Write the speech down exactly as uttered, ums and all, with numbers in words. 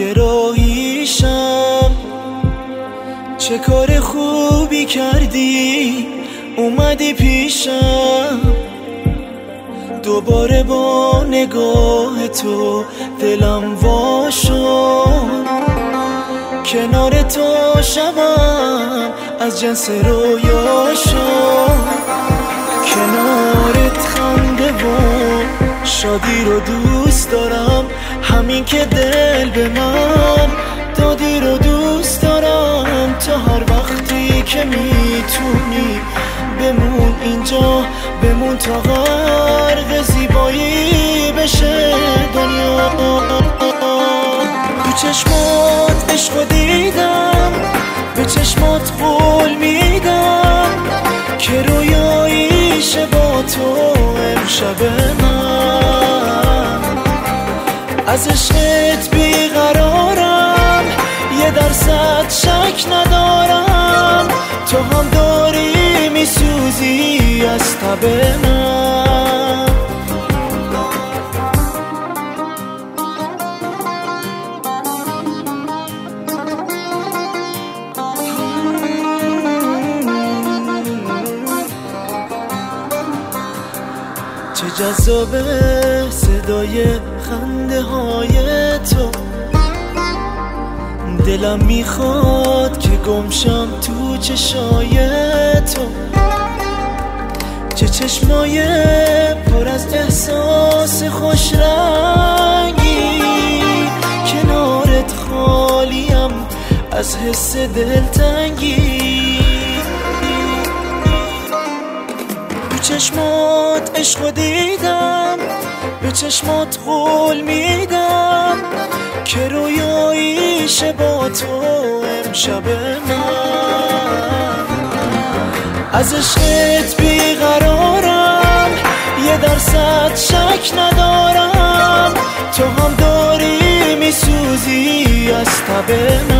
یه راهیشم. چه کار خوبی کردی اومدی پیشم، دوباره با نگاه تو دلم وا شد. کنار تو شبم از جنس رویا شد. کنارت خنده و شادی رو دوست دارم، همین که دل به من دادی رو دوست دارم. تا هر وقتی که میتونی بمون اینجا، بمون تا غرق زیبایی بشه دنیا. تو چشمات عشقو دیدم، به چشمات قول میدم که رویاییشه با تو امشب من. از عشقت بیقرارم، یه درصد شک ندارم، تو هم داری میسوزی از تب من. چه جذابه صدای خنده های تو، دلم میخواد که گمشم تو چشای تو. چه چشمای پر از احساس خوش رنگی، کنارت خالیم از حس دلتنگی. تو چشمات عشقو دیدم، به چشمات قول میدم که رویاییشه با تو امشب من. از عشقت بیقرارم، یه درصد شک ندارم، تو هم داری میسوزی از تب من.